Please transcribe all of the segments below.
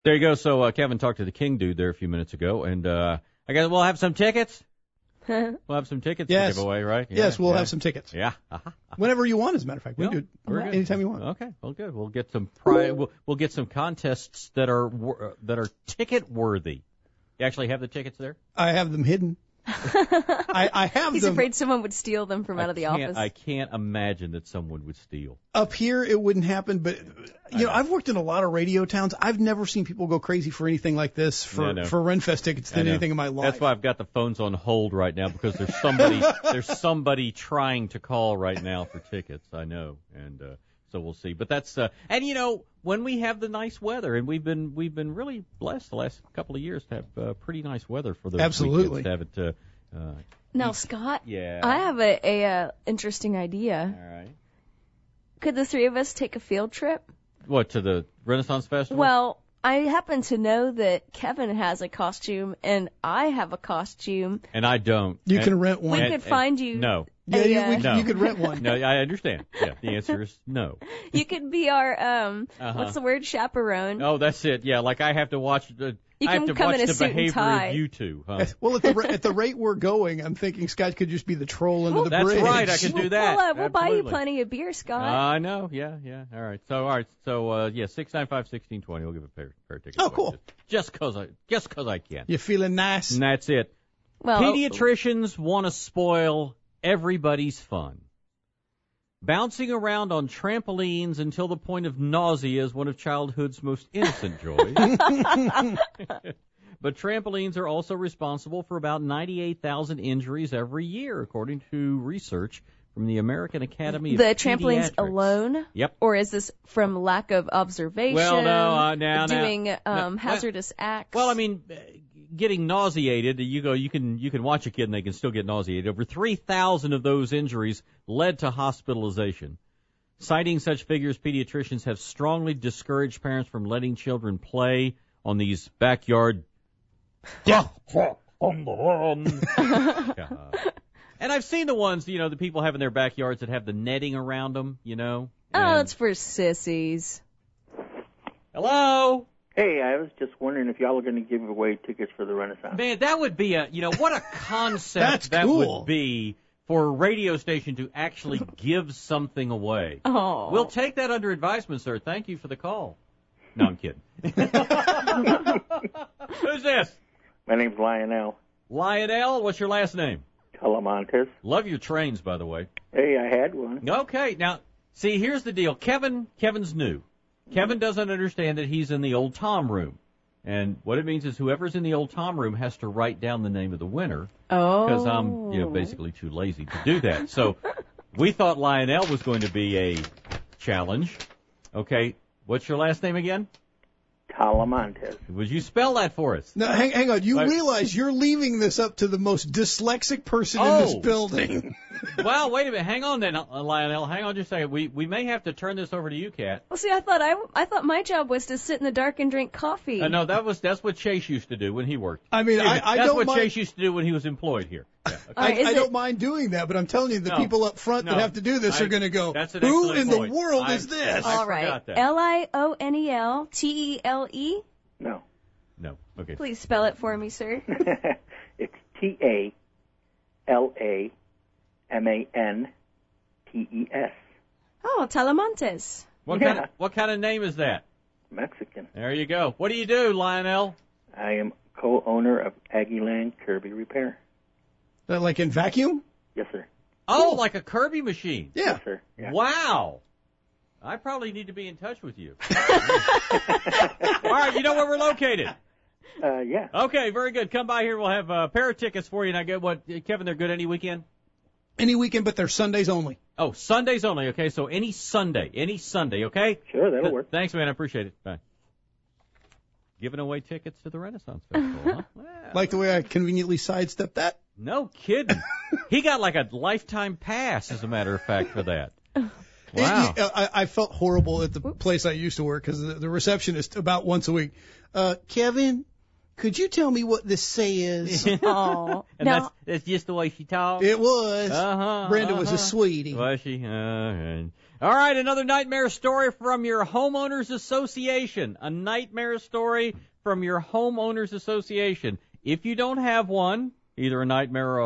There you go. So Kevin talked to the King dude there a few minutes ago, and I guess we'll have some tickets. We'll have some tickets to give away, right? Yeah, yes, we'll have some tickets. Yeah. Whenever you want, as a matter of fact. We can do it anytime you want. Okay, well, good. We'll get some we'll get some contests that are ticket worthy. You actually have the tickets there? I have them hidden. I have He's them. afraid someone would steal them from out of the office. I can't imagine that someone would steal. Up here, it wouldn't happen, but I've worked in a lot of radio towns. I've never seen people go crazy for anything like this for Renfest tickets than anything in my life. That's why I've got the phones on hold right now, because there's somebody trying to call right now for tickets. I know, and so we'll see. But that's and when we have the nice weather, and we've been really blessed the last couple of years to have pretty nice weather for those Absolutely. weekends to have it. Now, Scott, yeah. I have a interesting idea. All right. Could the three of us take a field trip? What, to the Renaissance Festival? Well, I happen to know that Kevin has a costume and I have a costume. And I don't. You can rent one. We could find you. No. Yeah, you could rent one. No, I understand. Yeah, the answer is no. You could be our what's the word, chaperone. Oh, that's it. Yeah, like I have to watch the. You I have can to come watch in a the suit and behavior tie. of you two. Huh? Well, at the rate we're going, I'm thinking Scott could just be the troll under the that's bridge. right. I can do that. We'll buy you plenty of beer, Scott. I know. Yeah. All right. So 695-1620. We'll give a pair of tickets. Oh, cool. Just cause I can. You feeling nice? And that's it. Well, pediatricians want to spoil everybody's fun. Bouncing around on trampolines until the point of nausea is one of childhood's most innocent joys. But trampolines are also responsible for about 98,000 injuries every year, according to research from the American Academy of the Pediatrics. trampolines alone? Yep. Or is this from lack of observation? Well, no, doing hazardous acts? Well, I mean, getting nauseated, you can watch a kid and they can still get nauseated. Over 3,000 of those injuries led to hospitalization. Citing such figures, pediatricians have strongly discouraged parents from letting children play on these backyard. And I've seen the ones, the people have in their backyards that have the netting around them, Oh, it's for sissies. Hello? Hey, I was just wondering if y'all are going to give away tickets for the Renaissance. Man, that would be what a concept that cool. would be for a radio station to actually give something away. Oh. We'll take that under advisement, sir. Thank you for the call. No, I'm kidding. Who's this? My name's Lionel. Lionel, what's your last name? Talamontes. Love your trains, by the way. Hey, I had one. Okay, now, see, here's the deal. Kevin's new. Kevin doesn't understand that he's in the old Tom room. And what it means is whoever's in the old Tom room has to write down the name of the winner. Oh. Because I'm, basically too lazy to do that. So we thought Lionel was going to be a challenge. Okay, what's your last name again? Talamontes. Would you spell that for us? Now, hang on. You realize you're leaving this up to the most dyslexic person in this building. Well, wait a minute. Hang on then, Lionel. Hang on just a second. We may have to turn this over to you, Kat. Well, see, I thought my job was to sit in the dark and drink coffee. No, that's what Chase used to do when he worked. I mean, I that's don't what mind. Chase used to do when he was employed here. Yeah, okay. I don't mind doing that, but I'm telling you, the people up front that have to do this are going to go, who in the world is this? All right. Lioneltele? No. No. Okay. Please spell it for me, sir. It's Talamantes. Oh, Talamontes. What kind of name is that? Mexican. There you go. What do you do, Lionel? I am co-owner of Aggieland Kirby Repair. Like in vacuum? Yes, sir. Oh, like a Kirby machine. Yeah. Yes, sir. Yeah. Wow. I probably need to be in touch with you. All right, you know where we're located? Yeah. Okay, very good. Come by here. We'll have a pair of tickets for you. And I get Kevin, they're good any weekend? Any weekend, but they're Sundays only. Oh, Sundays only. Okay, so any Sunday, okay? Sure, that'll work. Thanks, man. I appreciate it. Bye. Giving away tickets to the Renaissance Festival, huh? Well, like the way I conveniently sidestepped that? No kidding. He got like a lifetime pass, as a matter of fact, for that. Wow. I felt horrible at the place I used to work because the receptionist about once a week, Kevin, could you tell me what this says? Oh, and that's just the way she talks? It was. Uh-huh. Brenda was a sweetie. Was she? All right, another nightmare story from your homeowners association. A nightmare story from your homeowners association. If you don't have one, either a nightmare or a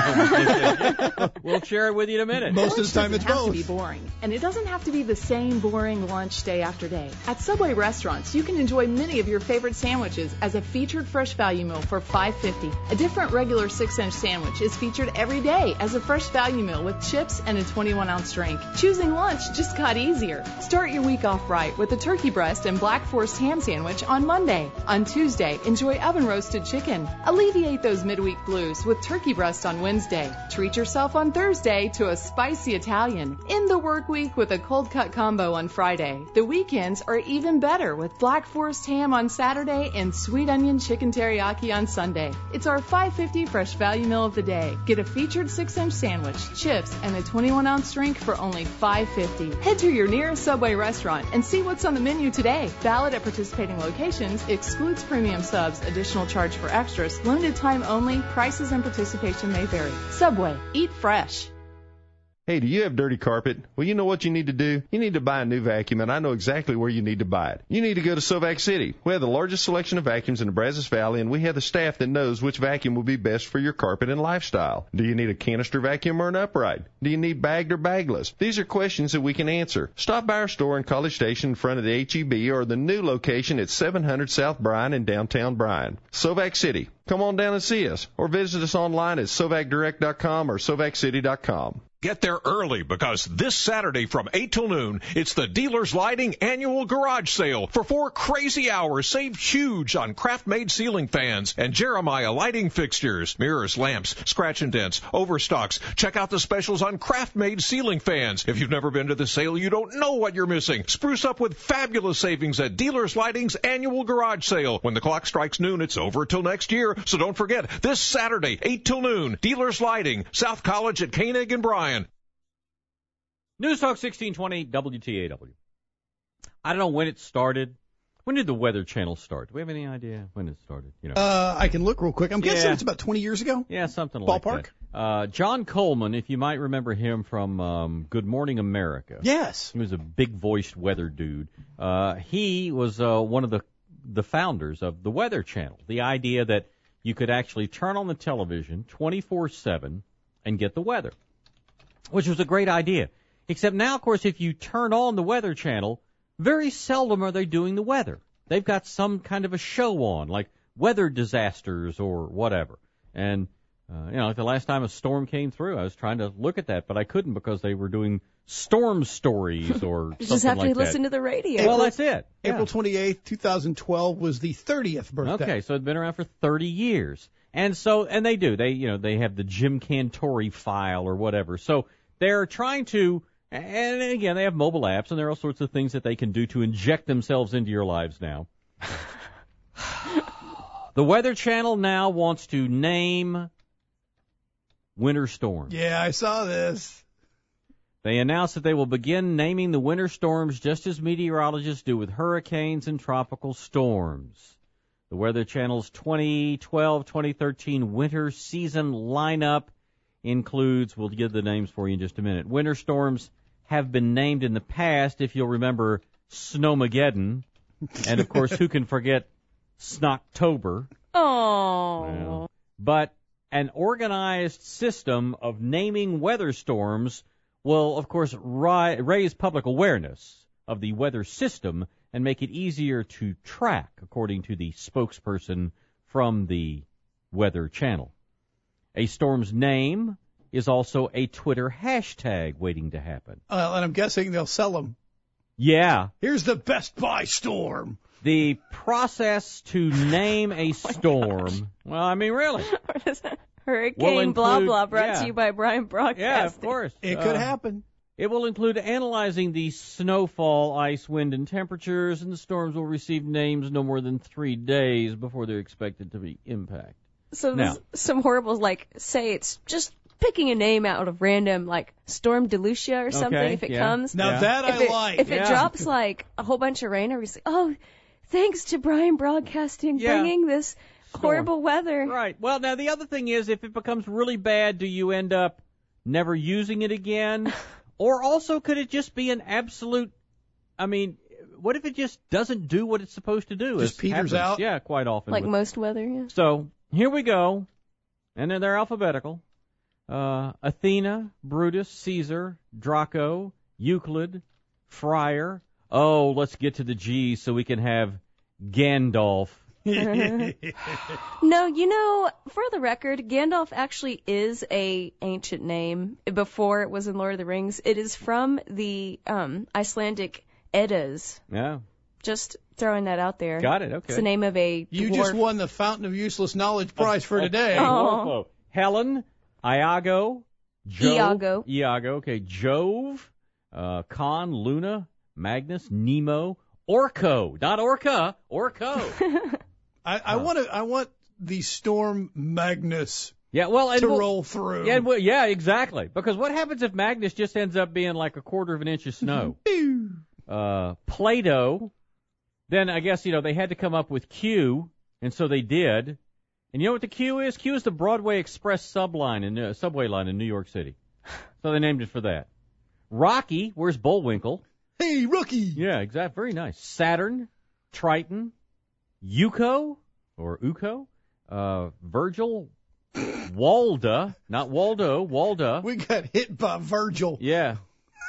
homeowner, we'll share it with you in a minute. Most of the time it's both. It doesn't have to be boring, and it doesn't have to be the same boring lunch day after day. At Subway restaurants, you can enjoy many of your favorite sandwiches as a featured fresh value meal for $5.50. A different regular 6-inch sandwich is featured every day as a fresh value meal with chips and a 21-ounce drink. Choosing lunch just got easier. Start your week off right with a turkey breast and Black Forest ham sandwich on Monday. On Tuesday, enjoy oven-roasted chicken. Alleviate those midweek blues with turkey breast on Wednesday. Treat yourself on Thursday to a spicy Italian. End the work week with a cold cut combo on Friday. The weekends are even better with Black Forest ham on Saturday and sweet onion chicken teriyaki on Sunday. It's our $5.50 fresh value meal of the day. Get a featured 6-inch sandwich, chips, and a 21-ounce drink for only $5.50. Head to your nearest Subway restaurant and see what's on the menu today. Valid at participating locations. Excludes premium subs. Additional charge for extras. Limited time only. Prices and participation may vary. Subway. Eat fresh. Hey, do you have dirty carpet? Well, you know what you need to do? You need to buy a new vacuum, and I know exactly where you need to buy it. You need to go to Sovac City. We have the largest selection of vacuums in the Brazos Valley, and we have the staff that knows which vacuum will be best for your carpet and lifestyle. Do you need a canister vacuum or an upright? Do you need bagged or bagless? These are questions that we can answer. Stop by our store in College Station in front of the H-E-B or the new location at 700 South Bryan in downtown Bryan. Sovac City. Come on down and see us, or visit us online at sovacdirect.com or sovaccity.com. Get there early because this Saturday from 8 till noon, it's the Dealers Lighting Annual Garage Sale. For 4 crazy hours, save huge on Craft-made ceiling fans and Jeremiah lighting fixtures, mirrors, lamps, scratch and dents, overstocks. Check out the specials on Craft-made ceiling fans. If you've never been to the sale, you don't know what you're missing. Spruce up with fabulous savings at Dealers Lighting's Annual Garage Sale. When the clock strikes noon, it's over till next year. So don't forget, this Saturday, 8 till noon, Dealers Lighting, South College at Koenig and Bryan. News Talk 1620 WTAW. I don't know when it started. When did the Weather Channel start? Do we have any idea when it started? You know. I can look real quick. I'm guessing it's about 20 years ago. Yeah, something like Ballpark? that. John Coleman, if you might remember him from Good Morning America. Yes. He was a big-voiced weather dude. He was one of the founders of the Weather Channel. The idea that you could actually turn on the television 24/7 and get the weather, which was a great idea. Except now, of course, if you turn on the Weather Channel, very seldom are they doing the weather. They've got some kind of a show on, like weather disasters or whatever. And, like the last time a storm came through, I was trying to look at that, but I couldn't because they were doing storm stories or something like that. You just have to listen to the radio. Well, that's it. Yeah. April 28th, 2012 was the 30th birthday. Okay, so it's been around for 30 years. And they do. They have the Jim Cantori file or whatever. So they're trying to... And again, they have mobile apps, and there are all sorts of things that they can do to inject themselves into your lives now. The Weather Channel now wants to name winter storms. Yeah, I saw this. They announced that they will begin naming the winter storms just as meteorologists do with hurricanes and tropical storms. The Weather Channel's 2012-2013 winter season lineup includes, we'll give the names for you in just a minute. Winter storms have been named in the past, if you'll remember, Snowmageddon. And, of course, who can forget Snocktober? Oh. Well, but an organized system of naming weather storms will, of course, raise public awareness of the weather system and make it easier to track, according to the spokesperson from the Weather Channel. A storm's name is also a Twitter hashtag waiting to happen. And I'm guessing they'll sell them. Yeah. Here's the Best Buy storm. The process to name a storm, well, I mean, really. Hurricane blah blah brought to you by Brian Broadcasting. Yeah, of course. It could happen. It will include analyzing the snowfall, ice, wind, and temperatures, and the storms will receive names no more than 3 days before they're expected to be impacted. So there's some horribles, like, say it's just picking a name out of random, like Storm Delucia or something, if it comes. Now that I like. If it drops, like, a whole bunch of rain, everybody's like, oh, thanks to Brian Broadcasting bringing this horrible weather. Right. Well, now the other thing is, if it becomes really bad, do you end up never using it again? Or also, could it just be an absolute, what if it just doesn't do what it's supposed to do? Just peters out? Yeah, quite often. Like most weather, yeah. So, here we go. And then they're alphabetical. Athena, Brutus, Caesar, Draco, Euclid, Friar. Oh, let's get to the G so we can have Gandalf. No, for the record, Gandalf actually is a ancient name. Before it was in Lord of the Rings, it is from the Icelandic Eddas. Yeah. Just throwing that out there. Got it, okay. It's the name of a You dwarf. just won the Fountain of Useless Knowledge prize for today. Oh. Helen, Iago, Jove. Iago, okay. Jove, Con, Luna, Magnus, Nemo, Orko. Not Orca, Orko. I want the Storm Magnus to roll through. Yeah, exactly. Because what happens if Magnus just ends up being like a quarter of an inch of snow? Plato. Then I guess, they had to come up with Q, and so they did. And you know what the Q is? Q is the Broadway Express subway line in New York City. So they named it for that. Rocky, where's Bullwinkle? Hey, rookie! Yeah, exactly. Very nice. Saturn, Triton, Uko, Virgil, Walda, not Waldo, Walda. We got hit by Virgil. Yeah.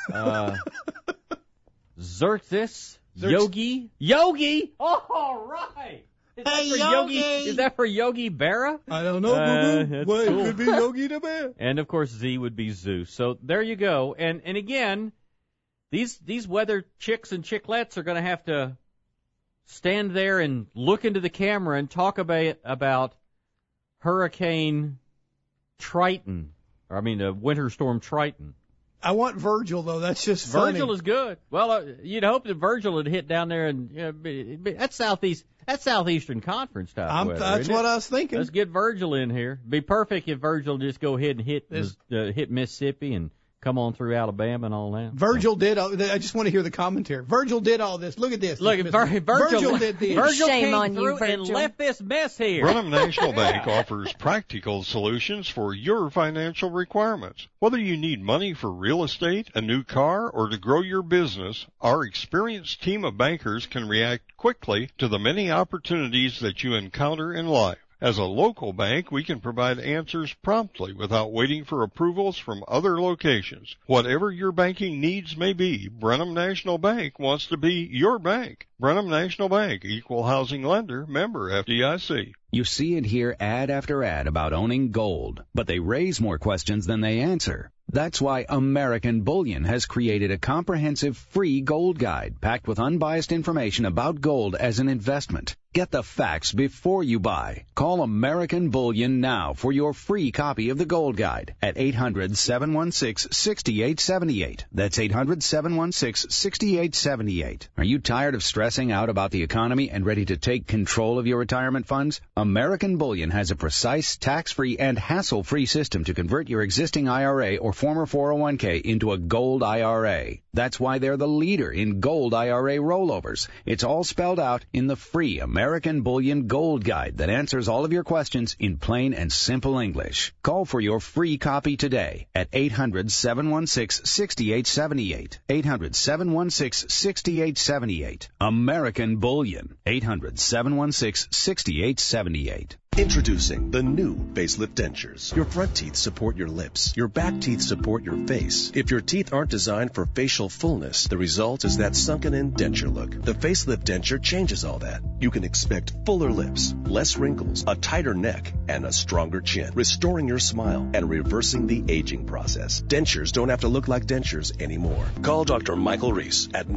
Xerxes, Yogi. Oh, right. Is that for Yogi Berra? I don't know. That's cool. It could be Yogi the Bear. And of course, Z would be Zeus. So there you go. And again, these weather chicks and chicklets are going to have to stand there and look into the camera and talk about Hurricane Triton. Winter Storm Triton. I want Virgil, though. That's just funny. Virgil is good. Well, you'd hope that Virgil would hit down there, and that's Southeastern Conference type weather. That's what I was thinking. Let's get Virgil in here. Be perfect if Virgil just go ahead and hit Mississippi and come on through Alabama and all that. Virgil did all. I just want to hear the commentary. Virgil did all this. Look at this. Look, Virgil did this. Virgil Shame came on through you, Virgil. and left this mess here. Brenham National Bank offers practical solutions for your financial requirements. Whether you need money for real estate, a new car, or to grow your business, our experienced team of bankers can react quickly to the many opportunities that you encounter in life. As a local bank, we can provide answers promptly without waiting for approvals from other locations. Whatever your banking needs may be, Brenham National Bank wants to be your bank. Brenham National Bank, Equal Housing Lender, member FDIC. You see and hear ad after ad about owning gold, but they raise more questions than they answer. That's why American Bullion has created a comprehensive free gold guide packed with unbiased information about gold as an investment. Get the facts before you buy. Call American Bullion now for your free copy of the gold guide at 800-716-6878. That's 800-716-6878. Are you tired of stressing out about the economy and ready to take control of your retirement funds? American Bullion has a precise, tax-free, and hassle-free system to convert your existing IRA or former 401k into a gold IRA. That's why they're the leader in gold IRA rollovers. It's all spelled out in the free American Bullion Gold Guide that answers all of your questions in plain and simple English. Call for your free copy today at 800-716-6878. 800-716-6878. American Bullion. 800-716-6878. Introducing the new facelift dentures. Your front teeth support your lips. Your back teeth support your face. If your teeth aren't designed for facial fullness, the result is that sunken-in denture look. The facelift denture changes all that. You can expect fuller lips, less wrinkles, a tighter neck, and a stronger chin, restoring your smile and reversing the aging process. Dentures don't have to look like dentures anymore. Call Dr. Michael Reese at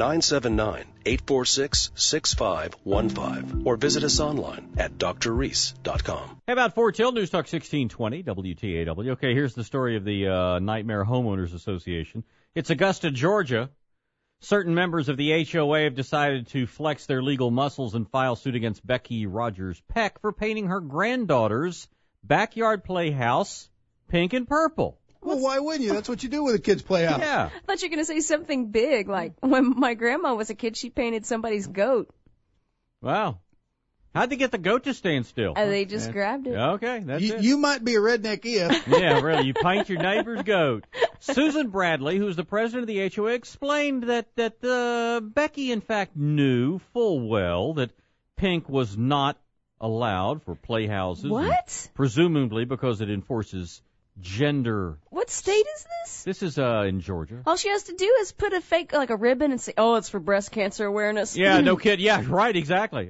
979-846-6515 or visit us online at drreese.com. How about Fort Hill News Talk 1620 WTAW? Okay, here's the story of the Nightmare Homeowners Association. It's Augusta, Georgia. Certain members of the HOA have decided to flex their legal muscles and file suit against Becky Rogers Peck for painting her granddaughter's backyard playhouse pink and purple. Well, why wouldn't you? That's what you do with a kid's playhouse. Yeah. I thought you were going to say something big, like when my grandma was a kid, she painted somebody's goat. Wow. How'd they get the goat to stand still? They just grabbed it. Okay, that's it. You might be a redneck if. Yeah, really. You paint your neighbor's goat. Susan Bradley, who's the president of the HOA, explained that Becky, in fact, knew full well that pink was not allowed for playhouses. What? Presumably because it enforces gender. What state is this? This is in Georgia. All she has to do is put a fake, like a ribbon, and say, "Oh, it's for breast cancer awareness." Yeah, no kid. Yeah, right, exactly.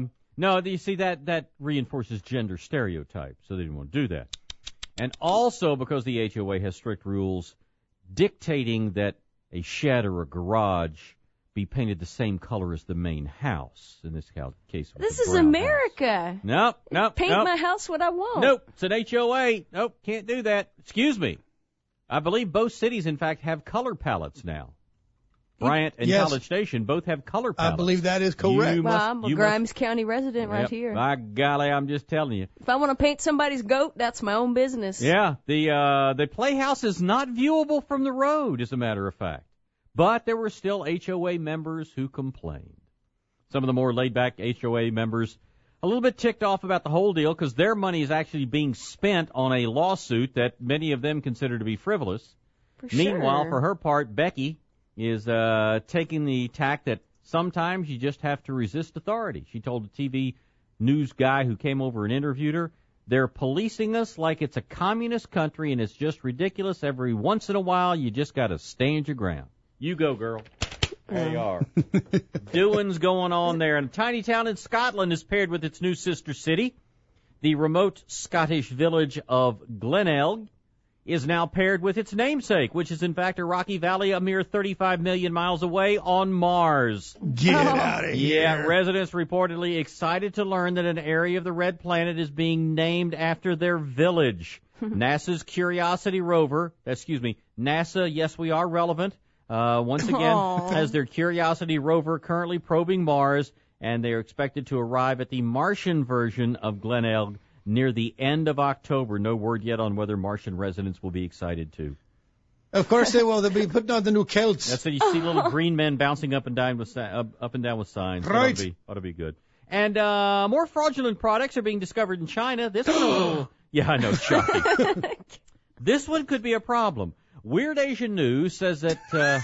No, you see, that reinforces gender stereotypes, so they didn't want to do that. And also because the HOA has strict rules dictating that a shed or a garage be painted the same color as the main house. In this case, this is America. Nope. Paint my house what I want. Nope, it's an HOA. Nope, can't do that. Excuse me. I believe both cities, in fact, have color palettes now. Bryant and College Station both have color palettes. I believe that is correct. I'm a Grimes County resident right here. By golly, I'm just telling you. If I want to paint somebody's goat, that's my own business. Yeah, the playhouse is not viewable from the road, as a matter of fact. But there were still HOA members who complained. Some of the more laid-back HOA members a little bit ticked off about the whole deal because their money is actually being spent on a lawsuit that many of them consider to be frivolous. Meanwhile, for her part, Becky is taking the tack that sometimes you just have to resist authority. She told a TV news guy who came over and interviewed her, they're policing us like it's a communist country and it's just ridiculous. Every once in a while, you just got to stand your ground. You go, girl. There you are. Doings going on there. And a tiny town in Scotland is paired with its new sister city. The remote Scottish village of Glenelg is now paired with its namesake, which is in fact a rocky valley a mere 35 million miles away on Mars. Get out of here. Yeah, residents reportedly excited to learn that an area of the red planet is being named after their village. NASA's Curiosity rover, NASA, yes, we are relevant, once again, has their Curiosity rover currently probing Mars, and they are expected to arrive at the Martian version of Glenelg near the end of October. No word yet on whether Martian residents will be excited too. Of course they will. They'll be putting on the new kilts. That's it. You see little green men bouncing up and down with signs. Right. That ought to be good. And more fraudulent products are being discovered in China. This one a little... Yeah, I know, shocking. This one could be a problem. Weird Asian News says that...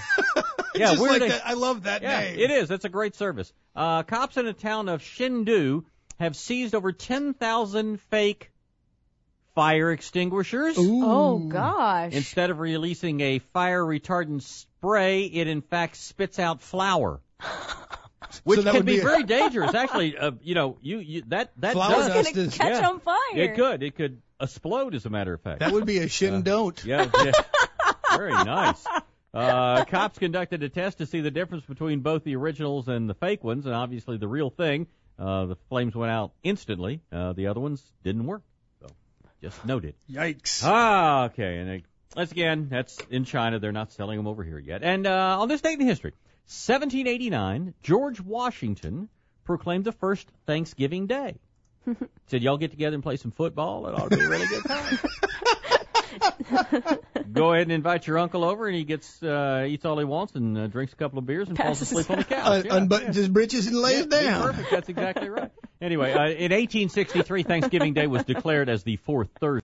I love that name. It is. That's a great service. Cops in the town of Chengdu have seized over 10,000 fake fire extinguishers. Ooh. Oh, gosh. Instead of releasing a fire retardant spray, it in fact spits out flour. Which can be very dangerous. Actually, that flour dust is catch on fire. It could explode, as a matter of fact. That would be a shin don't. Yeah. Very nice. Cops conducted a test to see the difference between both the originals and the fake ones, and obviously the real thing. The flames went out instantly. The other ones didn't work. So, just noted. Yikes. Okay. And that's in China. They're not selling them over here yet. And on this date in history, 1789, George Washington proclaimed the first Thanksgiving Day. Said, y'all get together and play some football. It ought to be a really good time. Go ahead and invite your uncle over, and he gets eats all he wants and drinks a couple of beers and falls asleep on the couch. Unbuttons his britches and lays down. Perfect. That's exactly right. Anyway, in 1863, Thanksgiving Day was declared as the fourth Thursday.